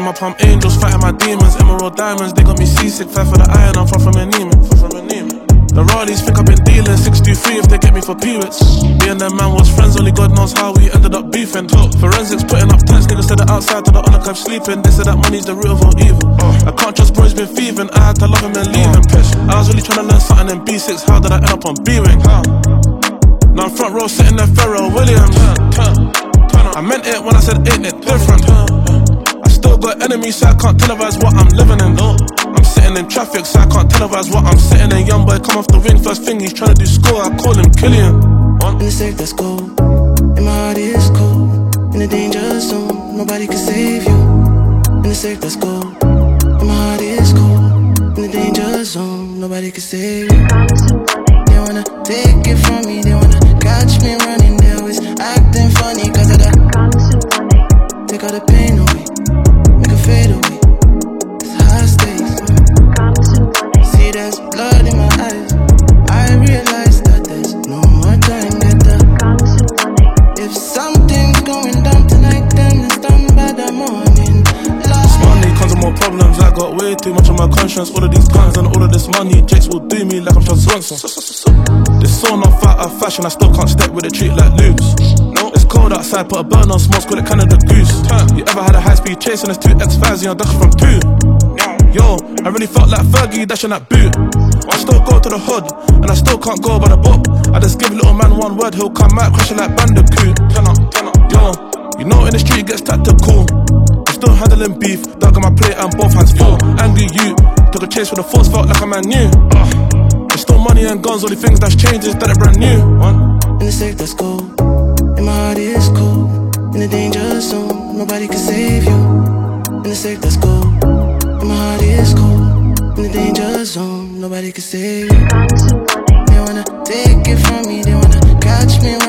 my palm angels, fighting my demons. Emerald diamonds, they got me seasick. Fight for the iron, I'm far from anemic. The Raleigh think I've been dealing 623 if they get me for periods. Me and them man was friends, only God knows how we ended up beefing. Forensics putting up tents, niggas said it outside to the Unacab sleeping. They said that money's the root of all evil. I can't trust bro, he's been thieving. I had to love him and leave him. I was really trying to learn something in B6. How did I end up on B-Wing? Now I'm front row sitting there, Pharrell Williams. I meant it when I said ain't it different. I still got enemies, so I can't televise what I'm living in. I'm sitting in traffic, so I can't televise what I'm sitting in. Young boy come off the ring, first thing he's trying to do score. I call him Killian. In the safe, let's go. In my heart is cold. In the danger zone, nobody can save you. In the safe, let's go. In my heart is cold. In the danger zone, nobody can save you. They wanna take it from me, they wanna catch me running. They always acting funny, cause of that. Take all the pain away, make it fade away. It's high stakes. See, there's blood in my eyes. I realize that there's no more time. Get the if something's going down tonight, then it's done by the morning. This money comes with more problems. I got way too much on my conscience. All of these guns and all of this money, Jakes will do me like I'm John Swanson. This so not out of fashion, I still can't step with a treat like loops. It's cold outside, put a burn on smoke, call it Canada Goose. You ever had a high-speed chase and there's two X5s and you're ducking from two? Yo, I really felt like Fergie dashing that boot. I still go to the hood, and I still can't go by the book. I just give little man one word, he'll come out crashing like Bandicoot. Yo, you know in the street it gets tactical. I'm still handling beef, dug on my plate and both hands full. Angry you, took a chase with a force, felt like a man new. There's still money and guns, only things that's changed is that they're brand new. In the safe, let's go. In my heart is cold. In the danger zone, nobody can save you. In the safe, let's go. In my heart is cold. In the danger zone, nobody can save you. They wanna take it from me, they wanna catch me